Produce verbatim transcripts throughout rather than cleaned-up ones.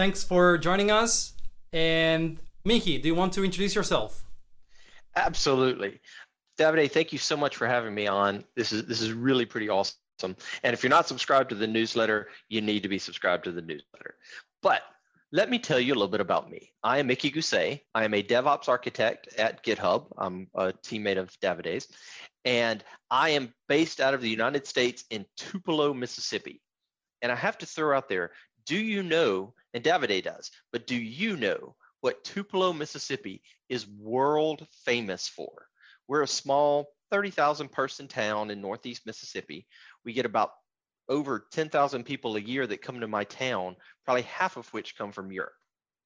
thanks for joining us. And Miki, do you want to introduce yourself? Absolutely. Davide, thank you so much for having me on. This is this is really pretty awesome. And if you're not subscribed to the newsletter, you need to be subscribed to the newsletter. But let me tell you a little bit about me. I am Miki Gusay. I am a DevOps architect at GitHub. I'm a teammate of Davide's. And I am based out of the United States in Tupelo, Mississippi. And I have to throw out there, do you know, and Davide does, but do you know what Tupelo, Mississippi is world famous for? We're a small thirty thousand person town in Northeast Mississippi. We get about over ten thousand people a year that come to my town, probably half of which come from Europe.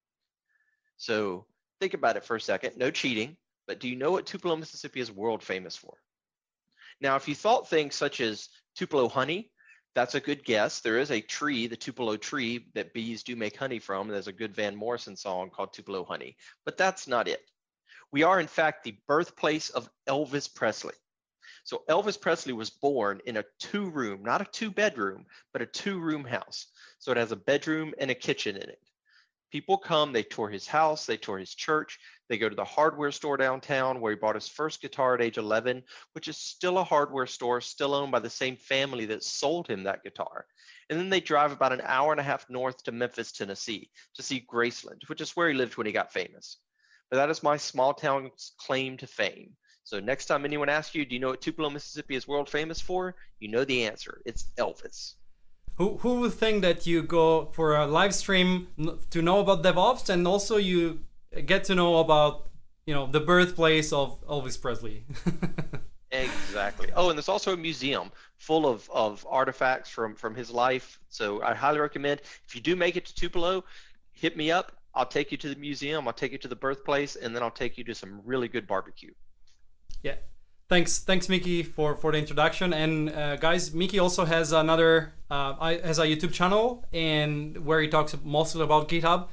So think about it for a second, no cheating, but do you know what Tupelo, Mississippi is world famous for? Now, if you thought things such as Tupelo honey, that's a good guess. There is a tree, the Tupelo tree, that bees do make honey from. There's a good Van Morrison song called Tupelo Honey, but that's not it. We are, in fact, the birthplace of Elvis Presley. So Elvis Presley was born in a two-room, not a two-bedroom, but a two-room house. So it has a bedroom and a kitchen in it. People come, they tour his house, they tour his church, they go to the hardware store downtown where he bought his first guitar at age eleven, which is still a hardware store, still owned by the same family that sold him that guitar. And then they drive about an hour and a half north to Memphis, Tennessee to see Graceland, which is where he lived when he got famous. But that is my small town's claim to fame. So next time anyone asks you, do you know what Tupelo, Mississippi is world famous for? You know the answer. It's Elvis. Who, who would think that you go for a live stream to know about DevOps and also you get to know about, you know, the birthplace of Elvis Presley? Exactly. Oh, and there's also a museum full of, of artifacts from, from his life. So I highly recommend, if you do make it to Tupelo, hit me up. I'll take you to the museum, I'll take you to the birthplace, and then I'll take you to some really good barbecue. Yeah. Thanks, thanks, Miki, for, for the introduction. And uh, guys, Miki also has another uh, has a YouTube channel and where he talks mostly about GitHub.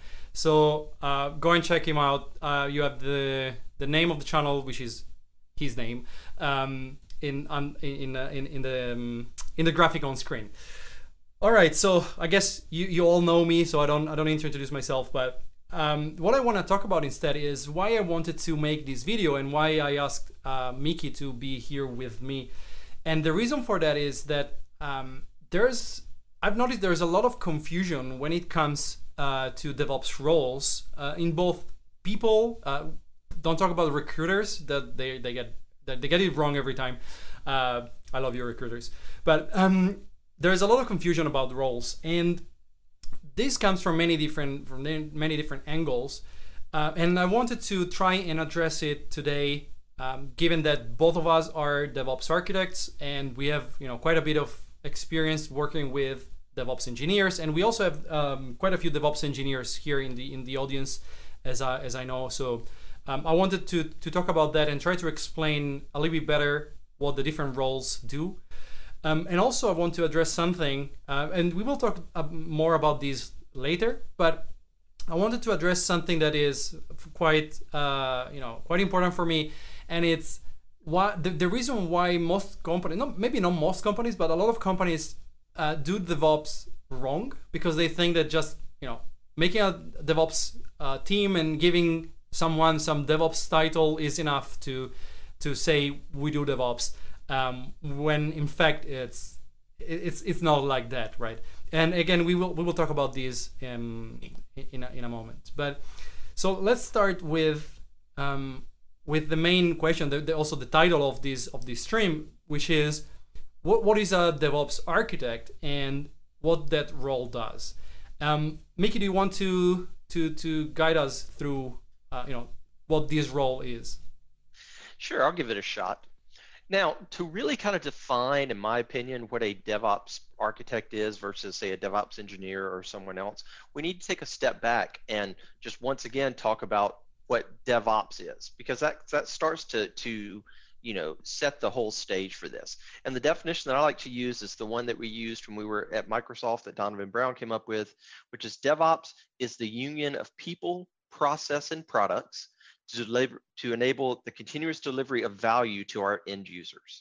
So uh, go and check him out. Uh, you have the the name of the channel, which is his name, um, in um, in uh, in in the um, in the graphic on screen. All right. So I guess you you all know me, so I don't I don't need to introduce myself, but. Um, what I want to talk about instead is why I wanted to make this video and why I asked uh, Miki to be here with me. And the reason for that is that um, there's, I've noticed there's a lot of confusion when it comes uh, to DevOps roles uh, in both people. Uh, don't talk about recruiters, that they, they get that they get it wrong every time. Uh, I love your recruiters, but um, there's a lot of confusion about roles, and this comes from many different from many different angles, uh, and I wanted to try and address it today, um, given that both of us are DevOps architects and we have you know quite a bit of experience working with DevOps engineers, and we also have um, quite a few DevOps engineers here in the in the audience, as I, as I know. So um, I wanted to to talk about that and try to explain a little bit better what the different roles do. Um, and also I want to address something, uh, and we will talk uh, more about these later, but I wanted to address something that is quite, uh, you know, quite important for me, and it's why the, the reason why most companies, not maybe not most companies, but a lot of companies uh, do DevOps wrong, because they think that just you know making a DevOps uh, team and giving someone some DevOps title is enough to to say we do DevOps. Um, when in fact it's it's it's not like that, right? And again, we will we will talk about these in in a, in a moment. But so let's start with um, with the main question, the, the, also the title of this of this stream, which is what what is a DevOps architect and what that role does. Um, Miki, do you want to to to guide us through uh, you know what this role is? Sure, I'll give it a shot. Now, to really kind of define, in my opinion, what a DevOps architect is versus, say, a DevOps engineer or someone else, we need to take a step back and just once again talk about what DevOps is, because that that starts to to you know set the whole stage for this. And the definition that I like to use is the one that we used when we were at Microsoft that Donovan Brown came up with, which is DevOps is the union of people, process, and products to deliver to enable the continuous delivery of value to our end users.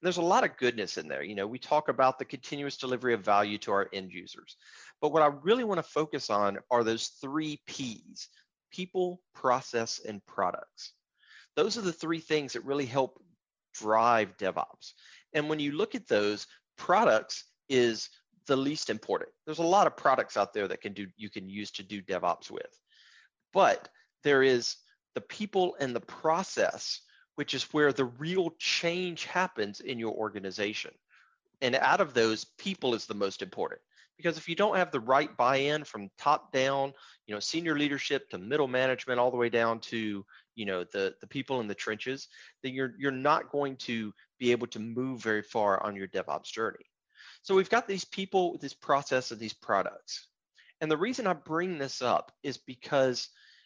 there's a lot of goodness in there. You know, we talk about the continuous delivery of value to our end users. But what I really want to focus on are those three P's: people, process, and products. Those are the three things that really help drive DevOps. And when you look at those, products is the least important. There's a lot of products out there that can do you can use to do DevOps with. But there is the people and the process, which is where the real change happens in your organization. And out of those, people is the most important. Because if you don't have the right buy-in from top down, you know, senior leadership to middle management, all the way down to, you know, the, the people in the trenches, then you're, you're not going to be able to move very far on your DevOps journey. So we've got these people, this process, and these products. And the reason I bring this up is because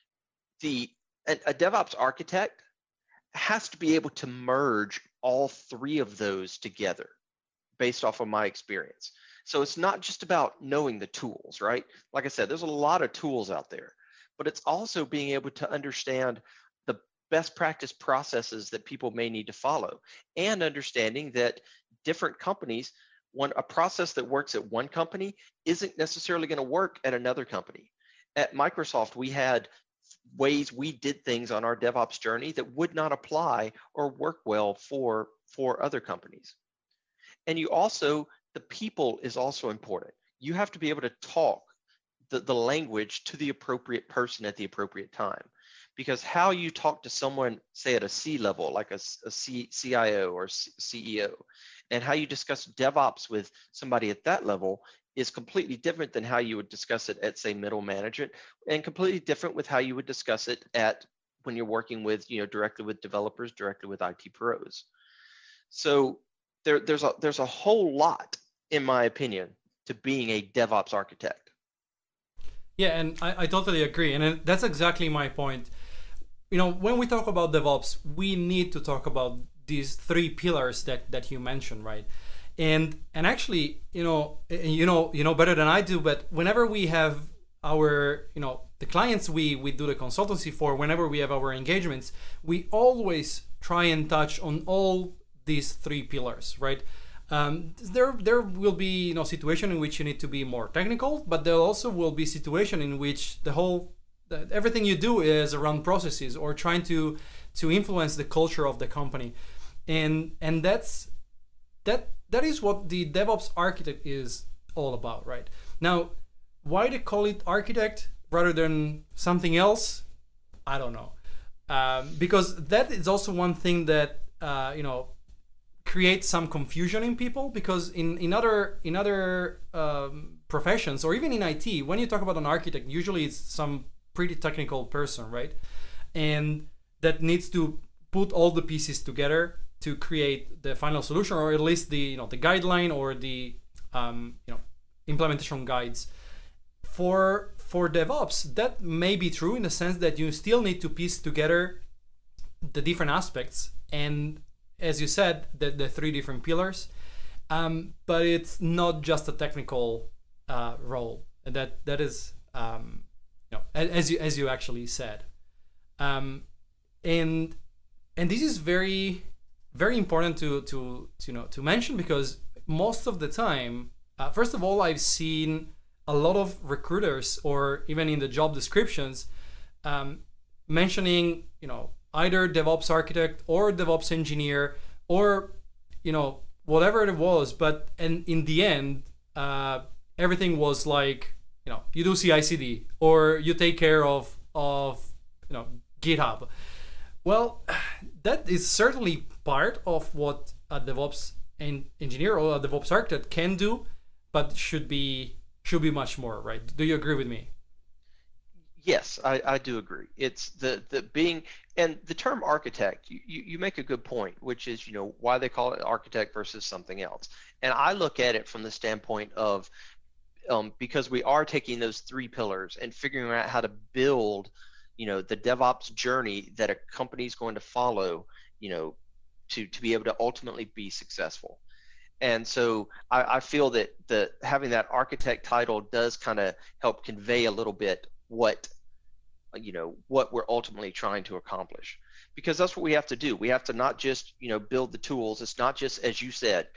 the a, a DevOps architect has to be able to merge all three of those together based off of my experience. So it's not just about knowing the tools, right? Like I said, there's a lot of tools out there, but it's also being able to understand the best practice processes that people may need to follow, and understanding that different companies, one a process that works at one company isn't necessarily going to work at another company. At Microsoft, we had ways we did things on our DevOps journey that would not apply or work well for, for other companies. And you also, the people is also important. You have to be able to talk the, the language to the appropriate person at the appropriate time. Because how you talk to someone, say at a C level, like a, a C, CIO or C E O, and how you discuss DevOps with somebody at that level is completely different than how you would discuss it at, say, middle management, and completely different with how you would discuss it at when you're working with, you know, directly with developers, directly with I T pros. So there, there's a there's a whole lot, in my opinion, to being a DevOps architect. Yeah, and I, I totally agree, and that's exactly my point. You know, when we talk about DevOps, we need to talk about these three pillars that that you mentioned, right? And and actually, you know, you know, you know better than I do, but whenever we have our, you know, the clients we we do the consultancy for, whenever we have our engagements, we always try and touch on all these three pillars, right? Um, there there will be, you know, situation in which you need to be more technical, but there also will be situation in which the whole that everything you do is around processes or trying to to influence the culture of the company, and and that's that that is what the DevOps architect is all about, right? Now, why they call it architect rather than something else, I don't know, um, because that is also one thing that uh, you know creates some confusion in people, because in in other in other um, professions or even in I T, when you talk about an architect, usually it's some pretty technical person, right? And that needs to put all the pieces together to create the final solution, or at least the, you know, the guideline or the um, you know, implementation guides. For for DevOps, that may be true in the sense that you still need to piece together the different aspects, and as you said, the, the three different pillars. Um, but it's not just a technical uh, role, and that that is um, you know, as you as you actually said, um, and and this is very very important to to, to you know to mention, because most of the time, uh, first of all, I've seen a lot of recruiters, or even in the job descriptions, um, mentioning, you know, either DevOps architect or DevOps engineer, or, you know, whatever it was. But and in the end, uh, everything was like, you know, you do C I C D, or you take care of of you know GitHub. Well, that is certainly part of what a DevOps en- engineer or a DevOps architect can do, but should be should be much more, right? Do you agree with me? Yes, I, I do agree. It's the the being, and the term architect, you, you you make a good point, which is, you know, why they call it architect versus something else. And I look at it from the standpoint of um, because we are taking those three pillars and figuring out how to build, you know, the DevOps journey that a company is going to follow, you know, to to be able to ultimately be successful. And so I, I feel that the having that architect title does kind of help convey a little bit what, you know, what we're ultimately trying to accomplish. because that's what we have to do. We have to not just, you know, build the tools. It's not just, as you said,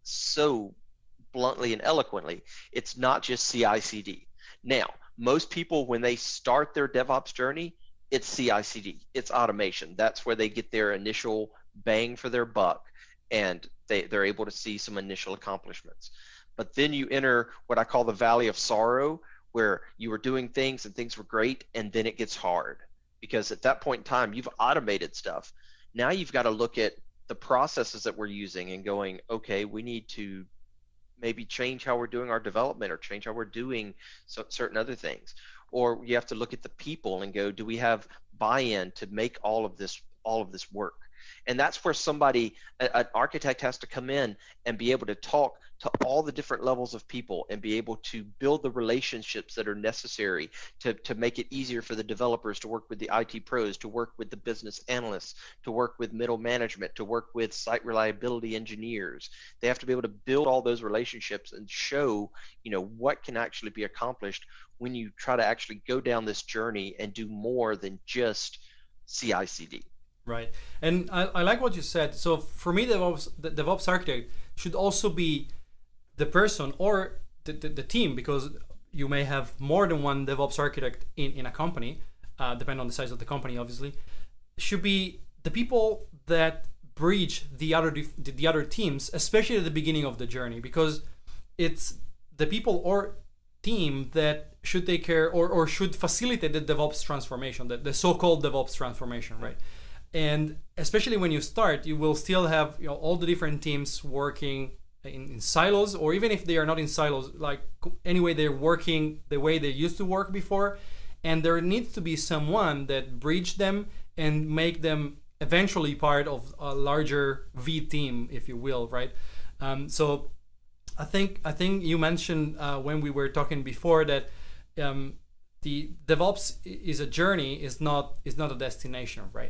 so bluntly and eloquently, it's not just C I C D. Now, most people, when they start their DevOps journey, it's C I C D, it's automation. That's where they get their initial bang for their buck, and they, they're able to see some initial accomplishments. But then you enter what I call the valley of sorrow, where you were doing things and things were great, and then it gets hard. Because at that point in time, you've automated stuff. Now you've got to look at the processes that we're using and going, okay, we need to maybe change how we're doing our development, or change how we're doing so, certain other things. Or you have to look at the people and go, do we have buy-in to make all of this all of this work? And that's where somebody, a, an architect, has to come in and be able to talk to all the different levels of people and be able to build the relationships that are necessary to, to make it easier for the developers to work with the I T pros, to work with the business analysts, to work with middle management, to work with site reliability engineers. They have to be able to build all those relationships and show, you know, what can actually be accomplished when you try to actually go down this journey and do more than just C I C D. Right. And I, I like what you said. So for me, DevOps, the DevOps architect should also be the person or the, the, the team, because you may have more than one DevOps architect in, in a company, uh, depending on the size of the company, obviously, should be the people that bridge the other the other teams, especially at the beginning of the journey, because it's the people or team that should take care or, or should facilitate the DevOps transformation, the, the so-called DevOps transformation, right? And especially when you start, you will still have, you know, all the different teams working in, in silos, or even if they are not in silos, like anyway, they're working the way they used to work before. And there needs to be someone that bridge them and make them eventually part of a larger V team, if you will, right? Um, so I think I think you mentioned uh, when we were talking before that um, the DevOps is a journey, is not is not a destination, right?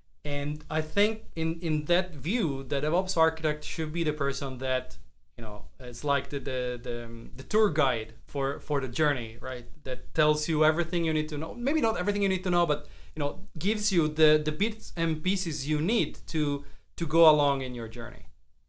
And I think in, in that view, the DevOps architect should be the person that, you know, it's like the the, the, um, the tour guide for, for the journey, right? That tells you everything you need to know. Maybe not everything you need to know, but, you know, gives you the, the bits and pieces you need to to go along in your journey.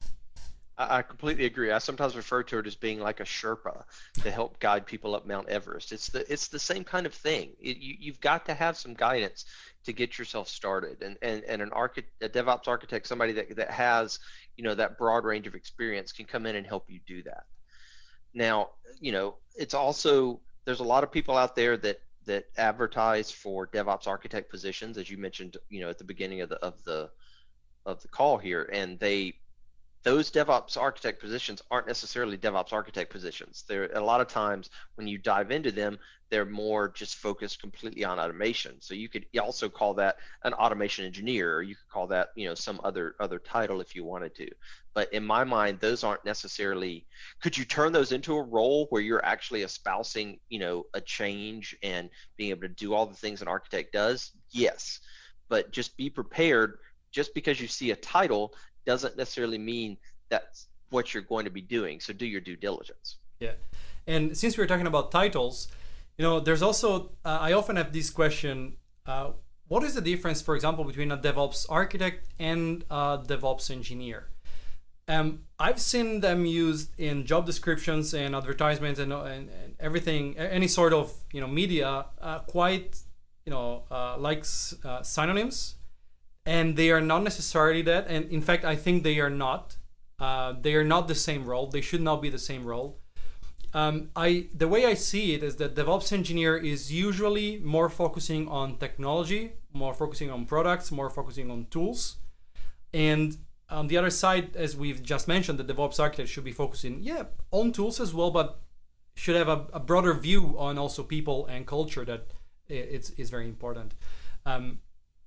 I completely agree. I sometimes refer to it as being like a Sherpa to help guide people up Mount Everest. It's the it's the same kind of thing. It, you, you've got to have some guidance to get yourself started, and and, and an architect, a DevOps architect, somebody that, that has, you know, that broad range of experience, can come in and help you do that. Now, you know, it's also, there's a lot of people out there that that advertise for DevOps architect positions, as you mentioned, you know, at the beginning of the of the of the call here, and they those DevOps architect positions aren't necessarily DevOps architect positions. They're, a lot of times when you dive into them, they're more just focused completely on automation. So you could also call that an automation engineer, or you could call that, you know, some other other title if you wanted to. But in my mind, those aren't necessarily. Could you turn those into a role where you're actually espousing, you know, a change and being able to do all the things an architect does? Yes, but just be prepared. Just because you see a title doesn't necessarily mean that's what you're going to be doing. So do your due diligence. Yeah. And since we're talking about titles, you know, there's also, uh, I often have this question, uh, what is the difference, for example, between a DevOps architect and a DevOps engineer? Um, I've seen them used in job descriptions and advertisements and, and, and everything, any sort of, you know, media, uh, quite, you know, uh, like uh, synonyms. And they are not necessarily that. And in fact, I think they are not. Uh, they are not the same role. They should not be the same role. Um, I the way I see it is that DevOps engineer is usually more focusing on technology, more focusing on products, more focusing on tools. And on the other side, as we've just mentioned, the DevOps architect should be focusing, yeah, on tools as well, but should have a, a broader view on also people and culture that it's is very important. Um,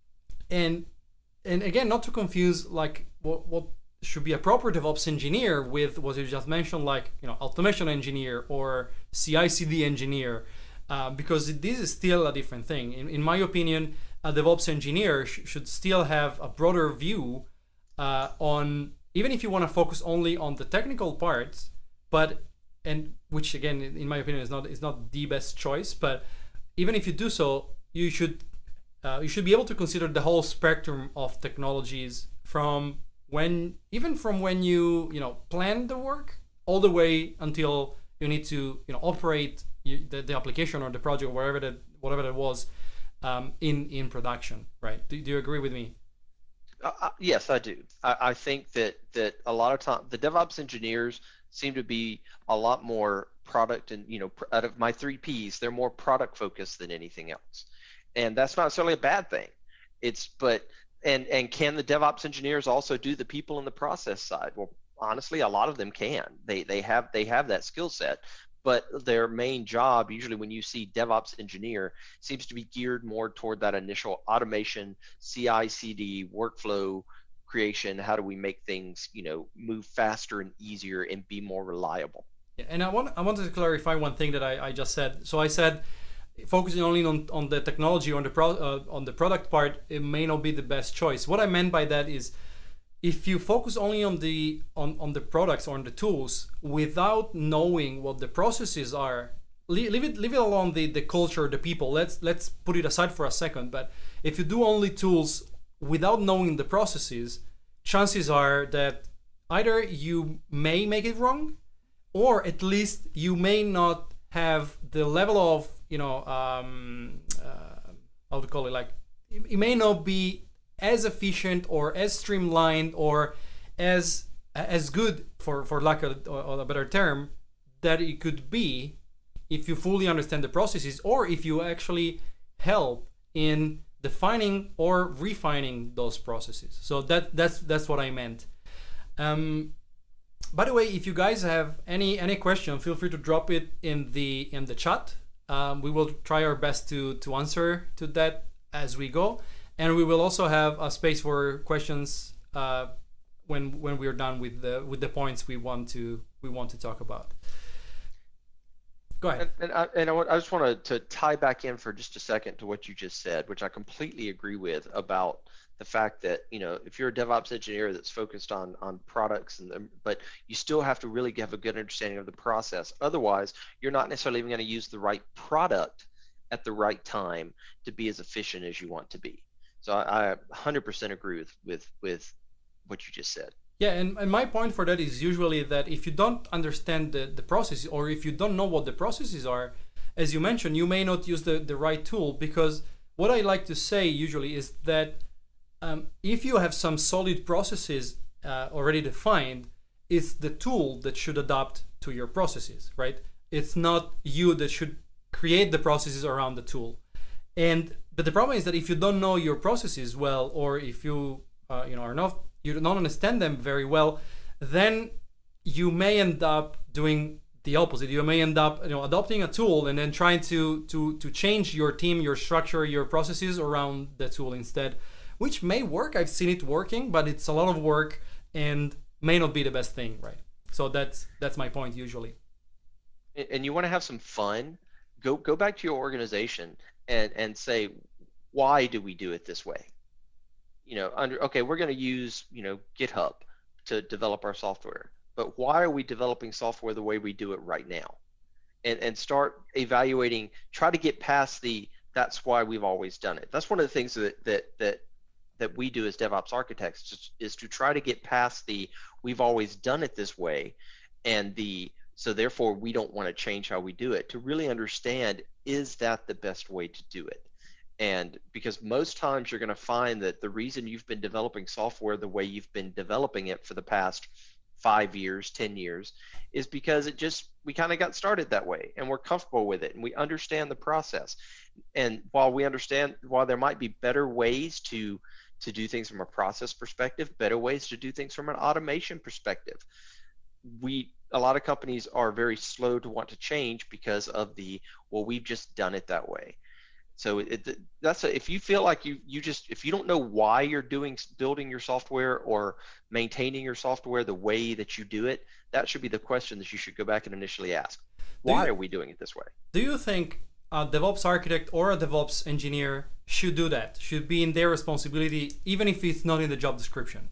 and And again, not to confuse like what, what should be a proper DevOps engineer with what you just mentioned, like, you know, automation engineer or C I C D engineer, uh, because this is still a different thing. In, in my opinion, a DevOps engineer sh should still have a broader view uh, on, even if you want to focus only on the technical parts, but, and which again, in my opinion, is not, is not the best choice, but even if you do so, you should uh, you should be able to consider the whole spectrum of technologies from when, even from when you, you know, plan the work all the way until you need to, you know, operate you, the, the application or the project, wherever that, whatever that was, um, in, in production, right? Do, do you agree with me? Uh, yes, I do. I, I think that that a lot of time the DevOps engineers seem to be a lot more product and, you know, out of my three Ps, they're more product focused than anything else. And that's not necessarily a bad thing. It's, but, and, and can the DevOps engineers also do the people in the process side? Well, honestly, a lot of them can. They, they have, they have that skill set, but their main job, usually when you see DevOps engineer, seems to be geared more toward that initial automation, C I C D, workflow creation. How do we make things, you know, move faster and easier and be more reliable? Yeah, and I want I wanted to clarify one thing that I, I just said. So I said focusing only on, on the technology, on the pro, uh, on the product part, it may not be the best choice. What I meant by that is, if you focus only on the on, on the products or on the tools without knowing what the processes are, leave, leave it leave it alone the, the culture, the people. Let's let's put it aside for a second. But if you do only tools without knowing the processes, chances are that either you may make it wrong, or at least you may not have the level of, you know, um, uh, how to call it, like, it may not be as efficient or as streamlined or as as good, for for lack of a better term, that it could be if you fully understand the processes, or if you actually help in defining or refining those processes. So that that's that's what I meant. Um, by the way, if you guys have any any question, feel free to drop it in the in the chat. Um, we will try our best to to answer to that as we go. And we will also have a space for questions uh, when when we are done with the with the points we want to we want to talk about. Go ahead. And, and, I, and I, want, I just want to tie back in for just a second to what you just said, which I completely agree with, about the fact that, you know, if you're a DevOps engineer that's focused on on products, and the, but you still have to really have a good understanding of the process. Otherwise, you're not necessarily even going to use the right product at the right time to be as efficient as you want to be. So I, I one hundred percent agree with, with, with what you just said. Yeah, and, and my point for that is usually that if you don't understand the, the process, or if you don't know what the processes are, as you mentioned, you may not use the, the right tool. Because what I like to say usually is that um, if you have some solid processes uh, already defined, it's the tool that should adapt to your processes, right? It's not you that should create the processes around the tool. And but the problem is that if you don't know your processes well, or if you uh, you know are not you don't understand them very well, then you may end up doing the opposite. You may end up, you know, adopting a tool and then trying to to to change your team, your structure, your processes around the tool instead, which may work. I've seen it working, but it's a lot of work and may not be the best thing, right? So that's that's my point usually. And you want to have some fun, go go back to your organization and and say, why do we do it this way? You know, under okay, we're going to use, you know, GitHub to develop our software, but why are we developing software the way we do it right now? And and start evaluating, try to get past the that's why we've always done it. That's one of the things that that that that we do as DevOps architects, is, is to try to get past the we've always done it this way, and the so therefore we don't want to change how we do it, to really understand, is that the best way to do it? And because most times you're going to find that the reason you've been developing software the way you've been developing it for the past five years, ten years, is because it just, we kind of got started that way and we're comfortable with it and we understand the process. And while we understand, while there might be better ways to, to do things from a process perspective, better ways to do things from an automation perspective, we, a lot of companies are very slow to want to change because of the, well, we've just done it that way. So it, that's a, if you feel like you you just if you don't know why you're doing building your software or maintaining your software the way that you do it, that should be the question that you should go back and initially ask. Why you, are we doing it this way? Do you think a DevOps architect or a DevOps engineer should do that? Should be in their responsibility, even if it's not in the job description?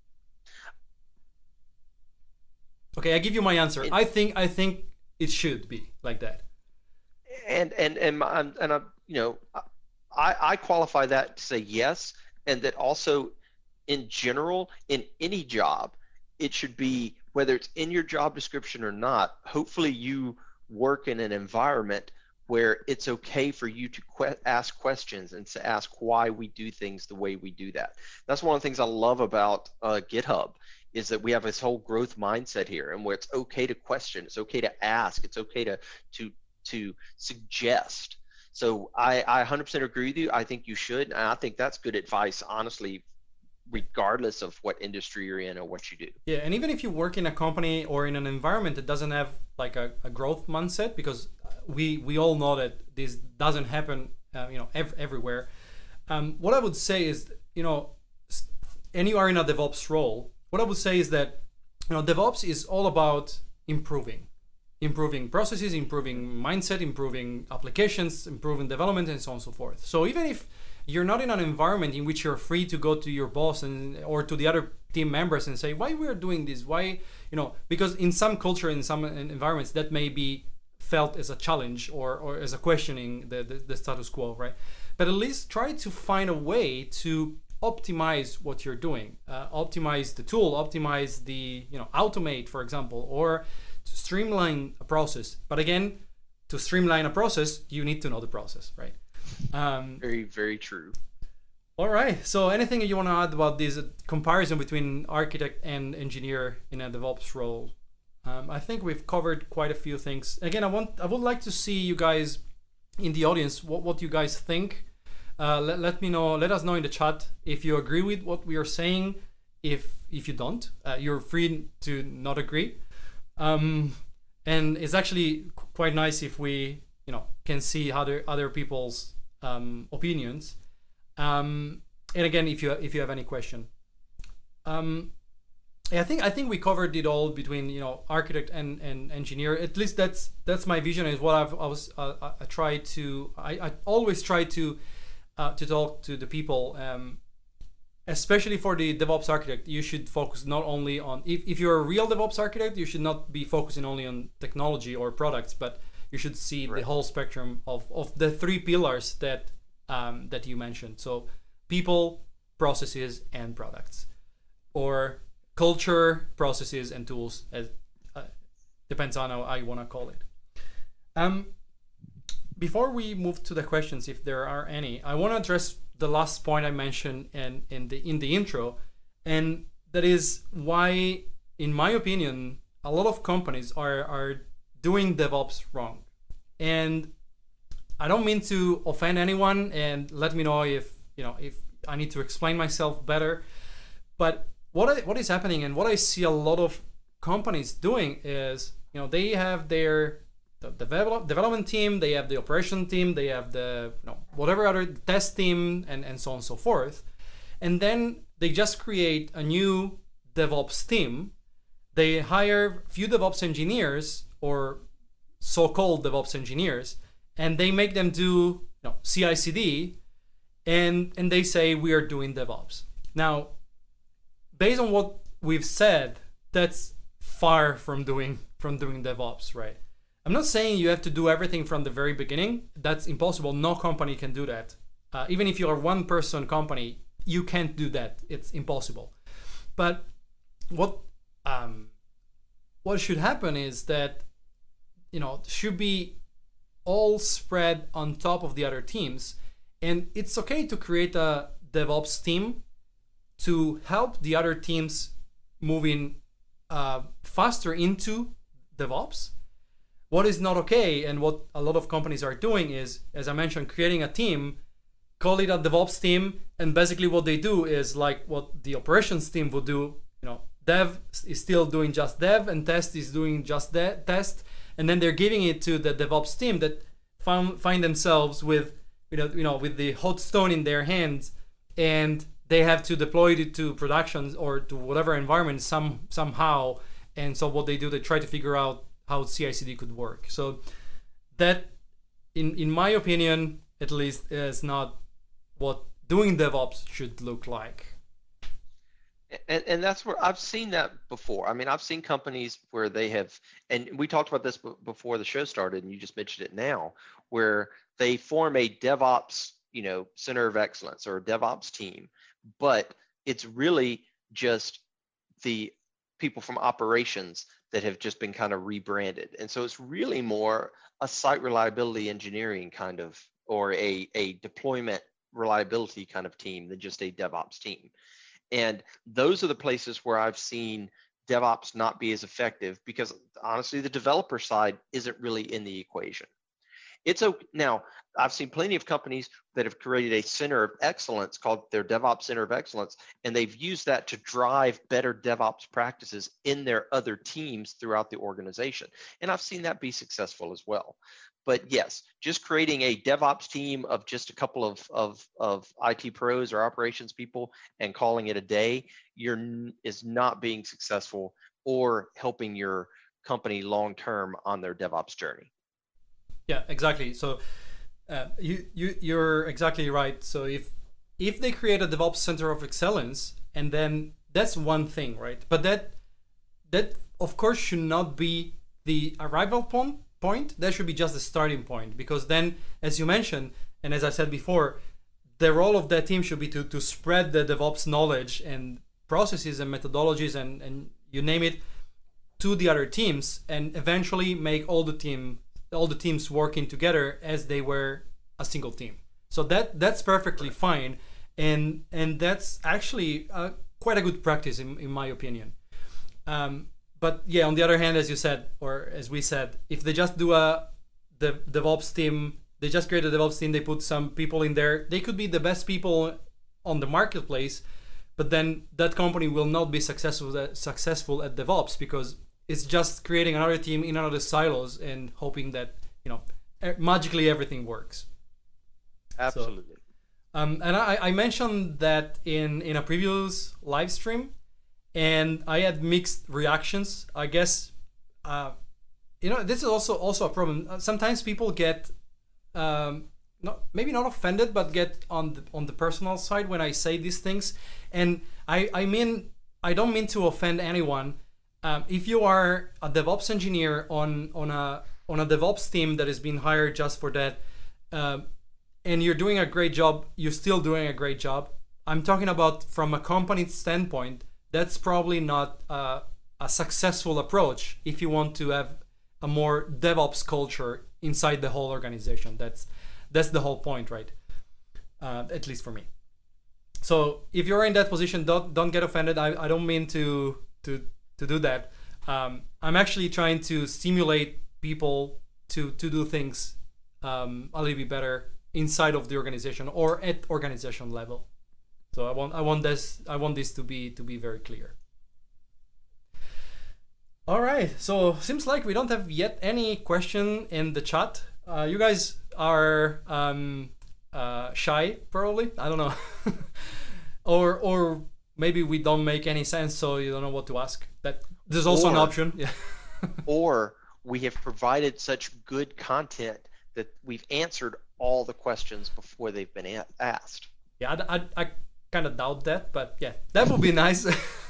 Okay, I give you my answer. It, I think I think it should be like that. And and and and, and I, you know, I, I qualify that to say yes, and that also in general, in any job, it should be, whether it's in your job description or not, hopefully you work in an environment where it's okay for you to que- ask questions and to ask why we do things the way we do that. That's one of the things I love about uh, GitHub, is that we have this whole growth mindset here, and where it's okay to question, it's okay to ask, it's okay to to to suggest. So I, I one hundred percent agree with you. I think you should, and I think that's good advice, honestly, regardless of what industry you're in or what you do. Yeah, and even if you work in a company or in an environment that doesn't have like a, a growth mindset, because we we all know that this doesn't happen, uh, you know, ev- everywhere. Um, what I would say is, you know, and you are in a DevOps role, what I would say is that, you know, DevOps is all about improving, improving processes, improving mindset, improving applications, improving development, and so on and so forth. So even if you're not in an environment in which you're free to go to your boss and or to the other team members and say why we're doing this, why, you know, because in some culture, in some environments, that may be felt as a challenge or, or as a questioning the, the, the status quo, right? But at least try to find a way to optimize what you're doing, uh, optimize the tool, optimize the, you know, automate, for example, or to streamline a process. But again, to streamline a process, you need to know the process, right? Um, very, very true. All right. So anything you want to add about this comparison between architect and engineer in a DevOps role? Um, I think we've covered quite a few things. Again, I want, I would like to see you guys in the audience, what, what you guys think. Uh, let, let me know, let us know in the chat if you agree with what we are saying. If if you don't, uh, you're free to not agree. Um, and it's actually quite nice if we, you know, can see other other people's um, opinions. Um, and again, if you if you have any question, um, I think I think we covered it all between, you know, architect and, and engineer. At least that's that's my vision. Is what I've I was uh, I, I try to I, I always try to uh, to talk to the people. Um, especially for the DevOps architect, you should focus not only on, if, if you're a real DevOps architect, you should not be focusing only on technology or products, but you should see right. the whole spectrum of, of the three pillars that um, that you mentioned. So people, processes, and products, or culture, processes, and tools, as uh, depends on how I want to call it. Um, before we move to the questions, if there are any, I want to address the last point I mentioned in, in the in the intro, and that is why, in my opinion, a lot of companies are are doing DevOps wrong. And I don't mean to offend anyone, and let me know if, you know, if I need to explain myself better. But what I, what is happening, and what I see a lot of companies doing is, you know, they have their the develop, development team, they have the operation team, they have the, you know, whatever other test team, and, and so on and so forth. And then they just create a new DevOps team. They hire few DevOps engineers, or so-called DevOps engineers, and they make them do, you know, C I C D, and, and they say we are doing DevOps. Now, based on what we've said, that's far from doing from doing DevOps, right? I'm not saying you have to do everything from the very beginning. That's impossible. No company can do that. Uh, even if you're a one-person company, you can't do that. It's impossible. But what um, what should happen is that, you know, should be all spread on top of the other teams, and it's okay to create a DevOps team to help the other teams moving uh, faster into DevOps. What is not okay, and what a lot of companies are doing, is, as I mentioned, creating a team, call it a DevOps team, and basically what they do is like what the operations team would do. You know, dev is still doing just dev, and test is doing just de- test, and then they're giving it to the DevOps team that found, find themselves with, you know, you know, with the hot stone in their hands, and they have to deploy it to production or to whatever environment some somehow. And so what they do, they try to figure out how C I C D could work. So that, in in my opinion, at least, is not what doing DevOps should look like. And, and that's where I've seen that before. I mean, I've seen companies where they have, and we talked about this before the show started, and you just mentioned it now, where they form a DevOps you know, center of excellence or a DevOps team, but it's really just the people from operations that have just been kind of rebranded. And so it's really more a site reliability engineering kind of, or a, a deployment reliability kind of team than just a DevOps team. And those are the places where I've seen DevOps not be as effective, because honestly, the developer side isn't really in the equation. It's a, now, I've seen plenty of companies that have created a center of excellence called their DevOps Center of Excellence, and they've used that to drive better DevOps practices in their other teams throughout the organization. And I've seen that be successful as well. But yes, just creating a DevOps team of just a couple of, of, of I T pros or operations people and calling it a day, you're is not being successful or helping your company long-term on their DevOps journey. Yeah, exactly. So uh, you you you're exactly right. So if if they create a DevOps center of excellence, and then that's one thing, right? But that that of course should not be the arrival point. Point that should be just the starting point, because then, as you mentioned, and as I said before, the role of that team should be to to spread the DevOps knowledge and processes and methodologies and and you name it to the other teams, and eventually make all the team. all the teams working together as they were a single team. So that that's perfectly fine, and and that's actually uh, quite a good practice in, in my opinion. Um, but yeah, on the other hand, as you said, or as we said, if they just do a the DevOps team, they just create a DevOps team, they put some people in there, they could be the best people on the marketplace, but then that company will not be successful at, successful at DevOps, because it's just creating another team in another silos and hoping that, you know, magically everything works. Absolutely. So, um, and I, I mentioned that in, in a previous live stream, and I had mixed reactions. I guess, uh, you know, this is also also a problem. Sometimes people get, um, not maybe not offended, but get on the, on the personal side when I say these things. And I, I mean, I don't mean to offend anyone. Um, if you are a DevOps engineer on on a on a DevOps team that has been hired just for that, uh, and you're doing a great job, you're still doing a great job. I'm talking about from a company standpoint. That's probably not uh, a successful approach if you want to have a more DevOps culture inside the whole organization. That's that's the whole point, right? Uh, at least for me. So if you're in that position, don't don't get offended. I, I don't mean to to to do that. Um, I'm actually trying to stimulate people to to do things um, a little bit better inside of the organization or at organization level. So I want I want this I want this to be to be very clear. All right. So seems like we don't have yet any question in the chat. Uh, you guys are um, uh, shy, probably. I don't know, or or. Maybe we don't make any sense, so you don't know what to ask. That there's also or, an option. Yeah. Or we have provided such good content that we've answered all the questions before they've been a- asked. Yeah, I, I, I kind of doubt that, but yeah, that would be nice.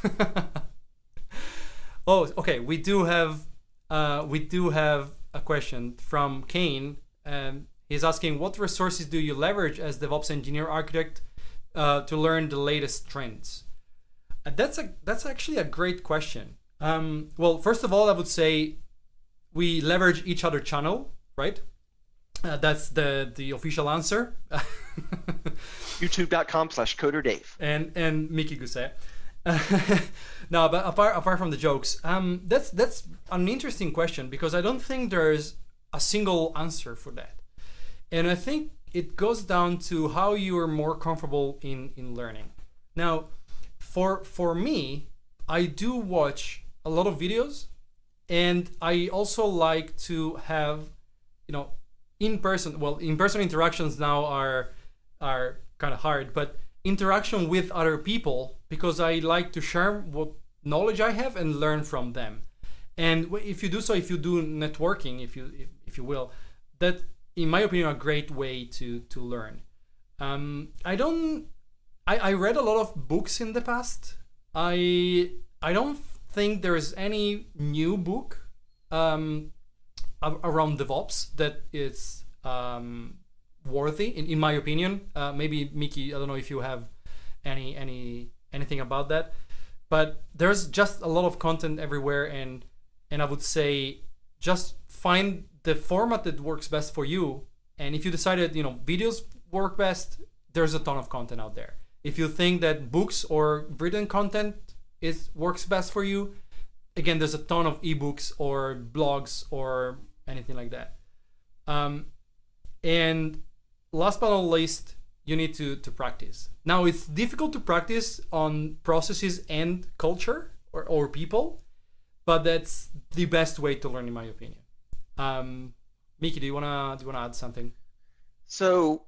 Oh, okay. We do have uh, we do have a question from Kane. Um, he's asking, what resources do you leverage as DevOps engineer architect uh, to learn the latest trends? Uh, that's a that's actually a great question. Um, well, first of all, I would say we leverage each other channel, right? Uh, that's the the official answer. YouTube.com slash Coder Dave. And and Mickey Gousset. No, but apart apart from the jokes, um, that's that's an interesting question, because I don't think there's a single answer for that, and I think it goes down to how you are more comfortable in in learning. Now, for for me, I do watch a lot of videos, and I also like to have, you know, in person. Well, in person interactions now are are kind of hard, but interaction with other people, because I like to share what knowledge I have and learn from them. And if you do so, if you do networking, if you if, if you will, that, in my opinion, a great way to to learn. Um, I don't. I, I read a lot of books in the past. I I don't think there's any new book um, around DevOps that is um, worthy, in, in my opinion. Uh, maybe Mickey, I don't know if you have any any anything about that, but there's just a lot of content everywhere, and and I would say just find the format that works best for you. And if you decided, you know, videos work best, there's a ton of content out there. If you think that books or written content is works best for you, again, there's a ton of ebooks or blogs or anything like that. Um, and last but not least, you need to, to practice. Now, it's difficult to practice on processes and culture or, or people, but that's the best way to learn, in my opinion. Um, Mickey, do you wanna do you wanna add something? So,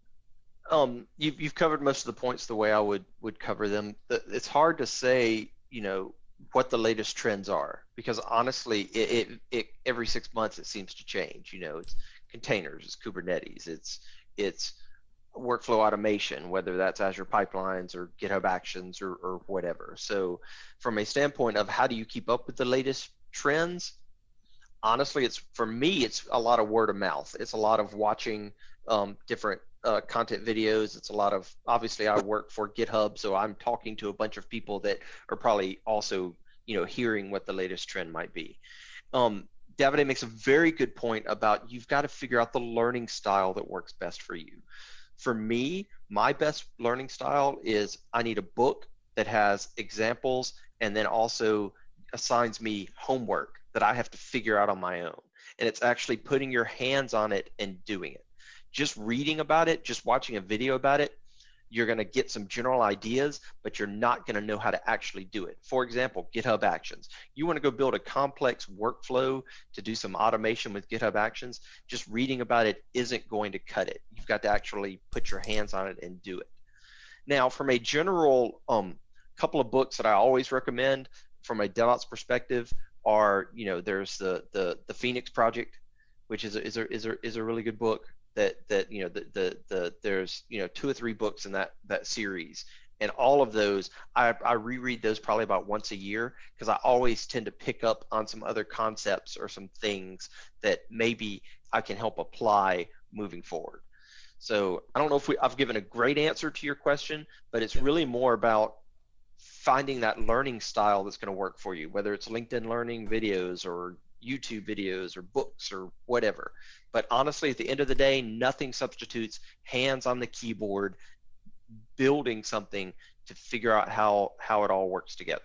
um, you've you've covered most of the points the way I would would cover them. It's hard to say, you know, what the latest trends are, because honestly, it, it, it every six months it seems to change. You know, it's containers, it's Kubernetes, it's it's workflow automation, whether that's Azure Pipelines or GitHub Actions or, or whatever. So from a standpoint of how do you keep up with the latest trends, honestly, it's for me, it's a lot of word of mouth. It's a lot of watching um, different uh, content videos. It's a lot of, obviously I work for GitHub, so I'm talking to a bunch of people that are probably also, you know, hearing what the latest trend might be. Um, Davide makes a very good point about you've got to figure out the learning style that works best for you. For me, my best learning style is I need a book that has examples and then also assigns me homework that I have to figure out on my own. And it's actually putting your hands on it and doing it. Just reading about it, just watching a video about it, you're going to get some general ideas, but you're not going to know how to actually do it. For example, GitHub Actions. You want to go build a complex workflow to do some automation with GitHub Actions, just reading about it isn't going to cut it. You've got to actually put your hands on it and do it. Now, from a general um, couple of books that I always recommend from a DevOps perspective are, you know, there's the the the Phoenix Project, which is a, is a, is a, is a really good book. That that you know the, the the there's you know two or three books in that that series, and all of those I, I reread those probably about once a year, because I always tend to pick up on some other concepts or some things that maybe I can help apply moving forward. So I don't know if we, I've given a great answer to your question, but it's really more about finding that learning style that's going to work for you, whether it's LinkedIn Learning videos or YouTube videos or books or whatever. But honestly, at the end of the day, nothing substitutes hands on the keyboard, building something to figure out how, how it all works together.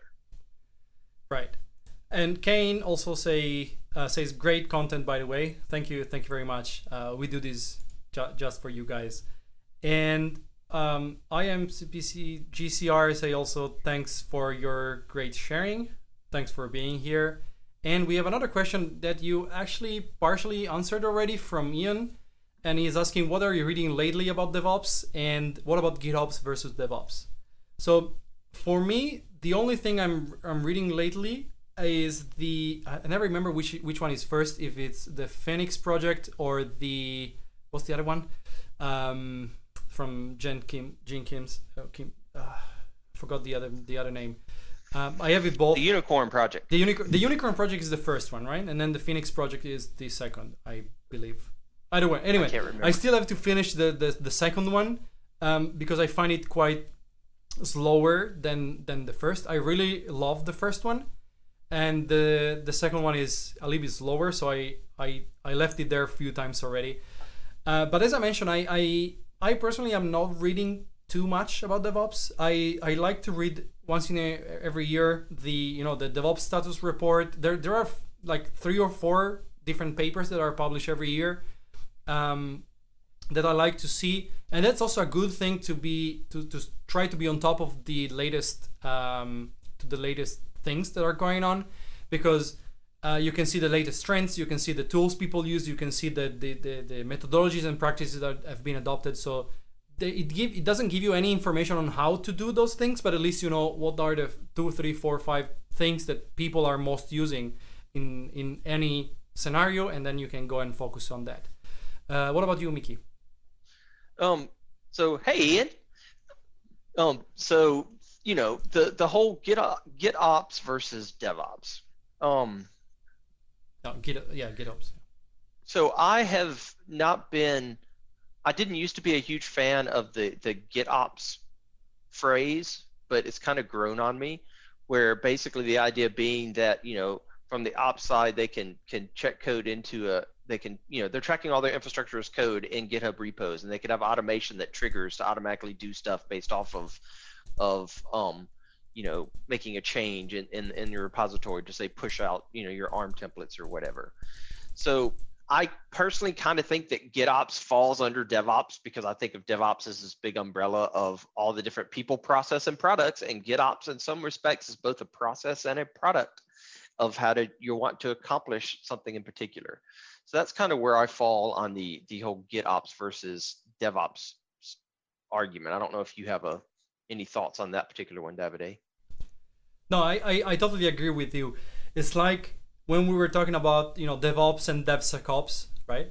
Right. And Kane also say uh, says great content, by the way. Thank you. Thank you very much. Uh, we do this ju just for you guys. And um, I am C P C G C R say also thanks for your great sharing. Thanks for being here. And we have another question that you actually partially answered already from Ian. And he's asking, what are you reading lately about DevOps? And what about GitOps versus DevOps? So for me, the only thing I'm, I'm reading lately is the, I never remember which, which one is first, if it's the Phoenix Project or the, what's the other one? Um, from Jen Kim, Jen Kim's, uh, Kim, uh, forgot the other, the other name. Um, I have it both. The Unicorn Project. The, Unicorn, the Unicorn Project is the first one, right? And then the Phoenix Project is the second, I believe. Either way, anyway, I, I still have to finish the, the, the second one um, because I find it quite slower than, than the first. I really love the first one. And the, the second one is a little bit slower, so I, I, I left it there a few times already. Uh, but as I mentioned, I, I, I personally am not reading too much about DevOps. I, I like to read once in a, every year the you know the DevOps status report. There there are like three or four different papers that are published every year um, that I like to see, and that's also a good thing to be to, to try to be on top of the latest um, to the latest things that are going on, because uh, you can see the latest trends, you can see the tools people use, you can see the the, the, the methodologies and practices that have been adopted. So It, give, it doesn't give you any information on how to do those things, but at least you know what are the two, three, four, five things that people are most using in, in any scenario, and then you can go and focus on that. Uh, what about you, Mickey? Um, so, hey, Ian. Um, so, you know, the, the whole Git, GitOps versus DevOps. Um, no, Git, yeah, GitOps. So I have not been I didn't used to be a huge fan of the the GitOps phrase, but it's kind of grown on me, where basically the idea being that, you know, from the ops side, they can can check code into a, they can, you know, they're tracking all their infrastructure as code in GitHub repos, and they can have automation that triggers to automatically do stuff based off of of um you know, making a change in, in in your repository to say push out, you know, your ARM templates or whatever. So I personally kind of think that GitOps falls under DevOps, because I think of DevOps as this big umbrella of all the different people, process, and products, and GitOps in some respects is both a process and a product of how to you want to accomplish something in particular. So that's kind of where I fall on the the whole GitOps versus DevOps argument. I don't know if you have a any thoughts on that particular one, Davide. No, I, I I totally agree with you. It's like when we were talking about, you know, DevOps and DevSecOps, right?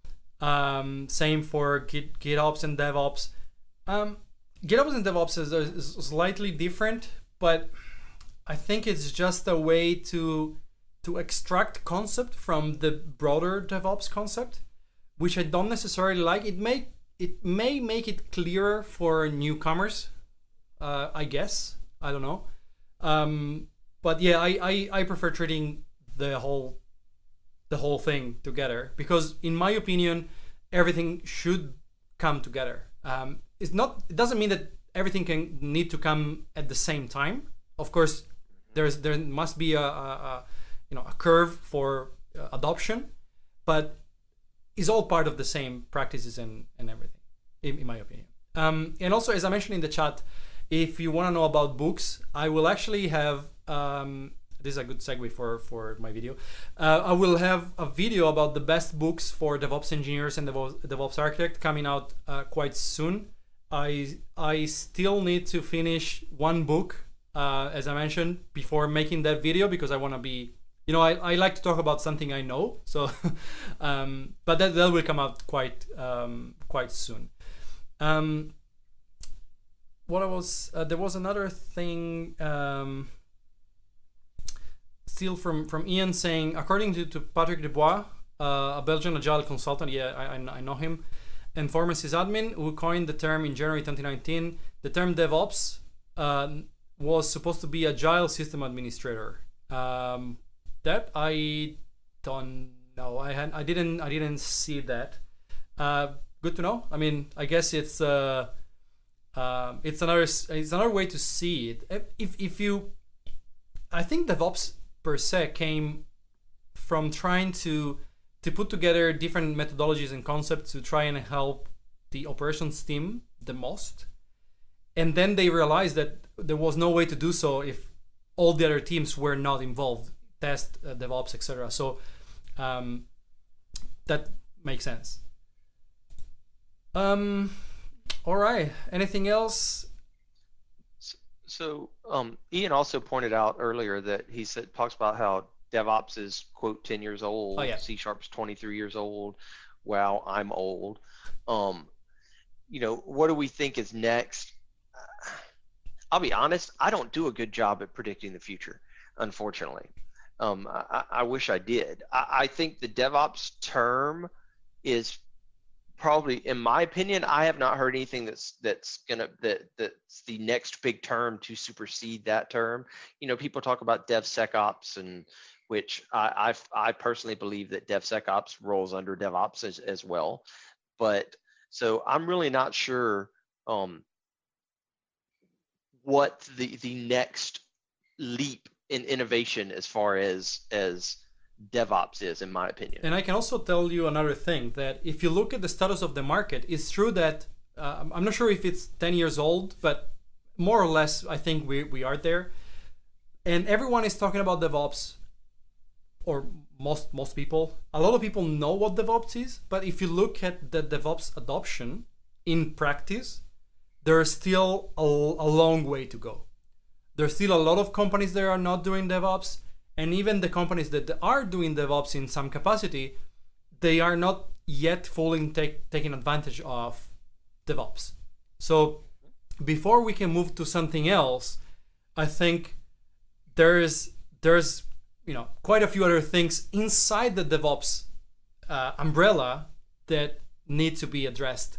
Um, same for Git, GitOps and DevOps. Um, GitOps and DevOps is, is slightly different, but I think it's just a way to to extract concept from the broader DevOps concept, which I don't necessarily like. It may it may make it clearer for newcomers, uh, I guess. I don't know. Um, but yeah, I, I, I prefer treating the whole the whole thing together, because in my opinion everything should come together. Um, it's not it doesn't mean that everything can need to come at the same time. Of course, there's there must be a, a, a you know a curve for uh, adoption, but it's all part of the same practices and, and everything, in, in my opinion. Um, and also, as I mentioned in the chat, if you want to know about books, I will actually have um, this is a good segue for, for my video. Uh, I will have a video about the best books for DevOps engineers and DevOps, DevOps architect coming out uh, quite soon. I I still need to finish one book, uh, as I mentioned, before making that video, because I want to be, you know, I, I like to talk about something I know. So, um, but that, that will come out quite um, quite soon. Um, what I was, uh, there was another thing, um, still from, from Ian saying, according to, to Patrick Dubois, uh, a Belgian agile consultant, yeah, I, I know him, and former sysadmin, who coined the term in January twenty nineteen, the term DevOps uh, was supposed to be agile system administrator. Um, that I don't know. I had I didn't I didn't see that. Uh, good to know. I mean, I guess it's uh, uh, it's another it's another way to see it. If if you, I think DevOps per se came from trying to to put together different methodologies and concepts to try and help the operations team the most. And then they realized that there was no way to do so if all the other teams were not involved, test, uh, DevOps, et cetera. So um, that makes sense. Um, all right, anything else? So um, Ian also pointed out earlier that he said talks about how DevOps is, quote, ten years old. Oh, yeah. C Sharp's twenty-three years old. Wow, I'm old. Um, you know, what do we think is next? I'll be honest, I don't do a good job at predicting the future, unfortunately. Um, I, I wish I did. I, I think the DevOps term is probably, in my opinion, I have not heard anything that's that's gonna that that's the next big term to supersede that term. You know, people talk about DevSecOps, and which I I, I personally believe that DevSecOps rolls under DevOps as, as well. But so I'm really not sure um, what the the next leap in innovation as far as as DevOps is, in my opinion. And I can also tell you another thing, that if you look at the status of the market, it's true that uh, I'm not sure if it's ten years old, but more or less I think we, we are there. And everyone is talking about DevOps, or most most people. A lot of people know what DevOps is, but if you look at the DevOps adoption in practice, there's still a, a long way to go. There's still a lot of companies that are not doing DevOps, and even the companies that are doing DevOps in some capacity, they are not yet fully take, taking advantage of DevOps. So before we can move to something else, I think there's there's you know quite a few other things inside the DevOps uh, umbrella that need to be addressed.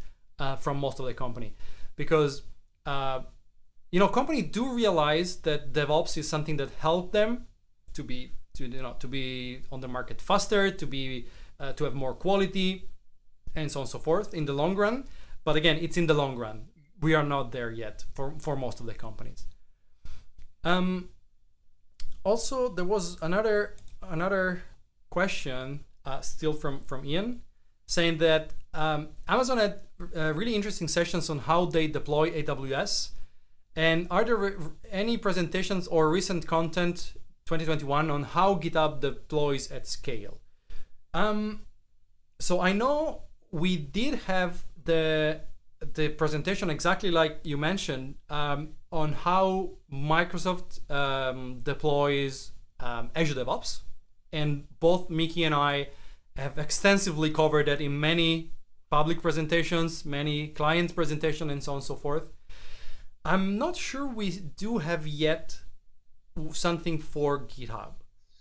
uh, from most of the company, because uh, you know, company do realize that DevOps is something that help them to be to you know to be on the market faster, to be uh, to have more quality, and so on and so forth in the long run. But again, it's in the long run. We are not there yet for for most of the companies. Um. Also, there was another another question uh, still from from Ian, saying that um, Amazon had uh, really interesting sessions on how they deploy A W S. And are there re- any presentations or recent content twenty twenty-one on how GitHub deploys at scale? Um, so I know we did have the the presentation exactly like you mentioned um, on how Microsoft um, deploys um, Azure DevOps, and both Mickey and I have extensively covered that in many public presentations, many client presentations, and so on and so forth. I'm not sure we do have yet something for GitHub.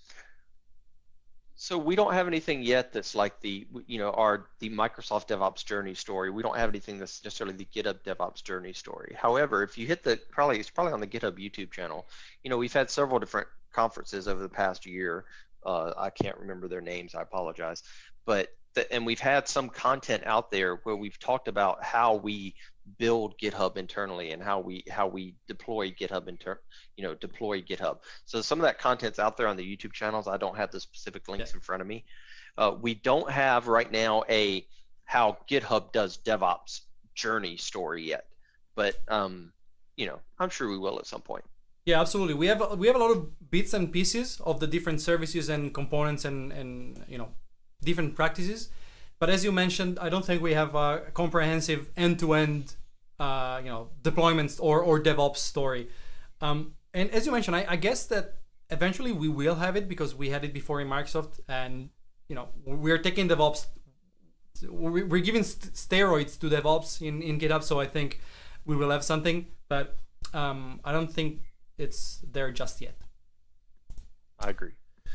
So we don't have anything yet that's like the, you know, our the Microsoft DevOps journey story. We don't have anything that's necessarily the GitHub DevOps journey story. However, if you hit the, probably it's probably on the GitHub YouTube channel. You know, we've had several different conferences over the past year. Uh, I can't remember their names. I apologize. But the, and we've had some content out there where we've talked about how we build GitHub internally and how we how we deploy GitHub inter you know deploy GitHub. So some of that content's out there on the YouTube channels. I don't have the specific links yeah. in front of me. Uh, we don't have right now a how GitHub does DevOps journey story yet, but um, you know I'm sure we will at some point. Yeah, absolutely. We have we have a lot of bits and pieces of the different services and components and and you know different practices. But as you mentioned, I don't think we have a comprehensive end-to-end, uh, you know, deployments or or DevOps story. Um, and as you mentioned, I, I guess that eventually we will have it because we had it before in Microsoft, and you know, we're taking DevOps, we're giving steroids to DevOps in in GitHub. So I think we will have something, but um, I don't think it's there just yet. I agree.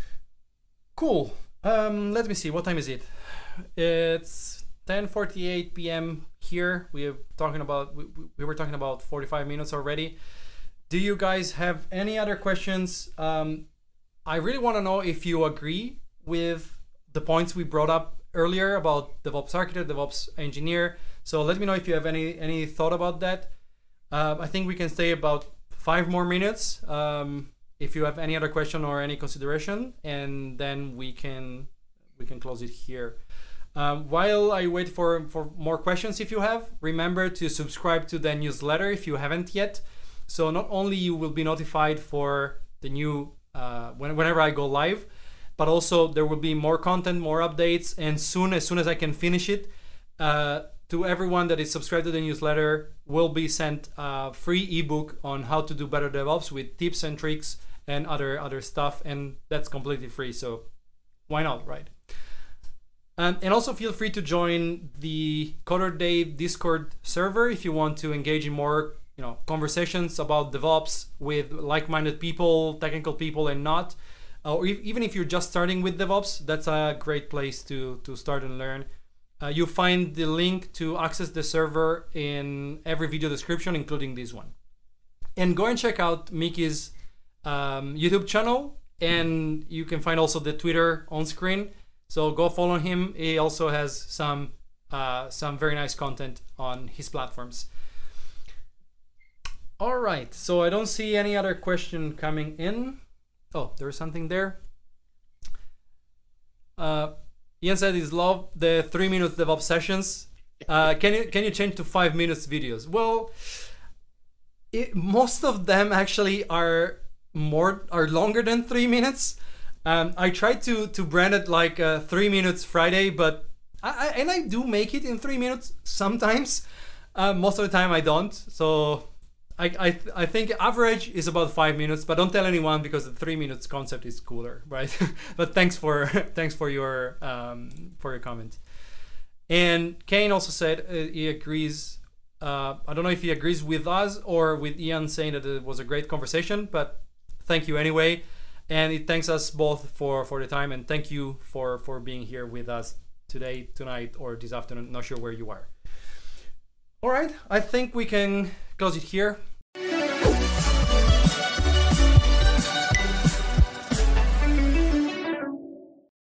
Cool. Um, let me see. What time is it? It's ten forty-eight p m here. We are talking about we, we were talking about forty-five minutes already. Do you guys have any other questions? Um, I really want to know if you agree with the points we brought up earlier about DevOps architect, DevOps engineer. So let me know if you have any any thought about that. Uh, I think we can stay about five more minutes. Um, if you have any other question or any consideration, and then we can we can close it here. Um, while I wait for, for more questions, if you have, remember to subscribe to the newsletter if you haven't yet. So not only you will be notified for the new, uh, when, whenever I go live, but also there will be more content, more updates, and soon, as soon as I can finish it, uh, to everyone that is subscribed to the newsletter will be sent a free ebook on how to do better DevOps with tips and tricks and other, other stuff, and that's completely free, so why not, right? Um, and also feel free to join the Coder Dave Discord server if you want to engage in more, you know, conversations about DevOps with like-minded people, technical people, and not. Uh, or if, even if you're just starting with DevOps, that's a great place to to start and learn. Uh, you'll find the link to access the server in every video description, including this one. And go and check out Mickey's um, YouTube channel, and you can find also the Twitter on screen. So go follow him. He also has some uh, some very nice content on his platforms. All right, so I don't see any other question coming in. Oh, there's something there. Uh, Ian said he's love the three minutes DevOps sessions. Uh, can you can you change to five minutes videos? Well, it, most of them actually are more are longer than three minutes. Um, I tried to to brand it like uh, three minutes Friday, but I, I and I do make it in three minutes sometimes. Uh, most of the time I don't. So I I th I think average is about five minutes, but don't tell anyone because the three minutes concept is cooler, right? But thanks for thanks for your um, for your comment. And Kane also said uh, he agrees. Uh, I don't know if he agrees with us or with Ian saying that it was a great conversation, but thank you anyway. And it thanks us both for, for the time, and thank you for, for being here with us today, tonight, or this afternoon. Not sure where you are. All right, I think we can close it here.